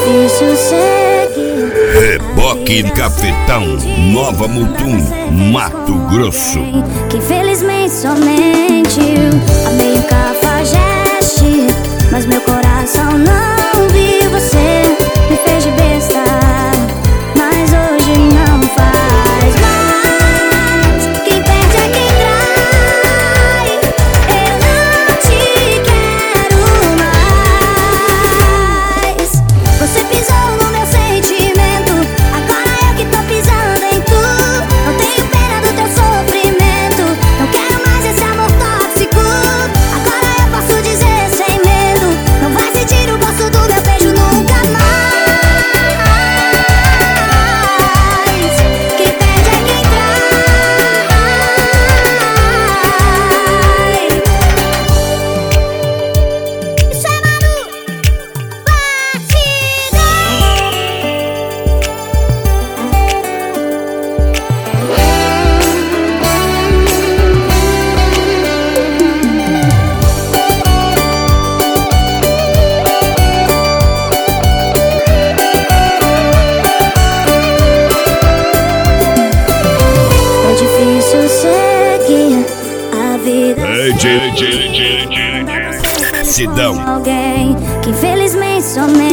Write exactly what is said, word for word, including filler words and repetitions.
difícil seguir. Reboque Cafetão, Nova Mutum, Mato Grosso. Que infelizmente somente eu amei o Cafajeste, mas meu coração não viu você. Me fez de besta, mas hoje não faz mais. Quem perde é quem trai. Eu não te quero mais. Você pisou no meu sentimento, agora eu que tô pisando em tu. Não tenho pena do teu sofrimento, não quero mais esse amor tóxico. Agora eu posso dizer sem medo, não vai sentir o gosto do meu beijo nunca mais. Quem perde é quem trai. Isso é Manu É difícil seguir a vida D J, D J, D J, Sidão. alguém que infelizmente somente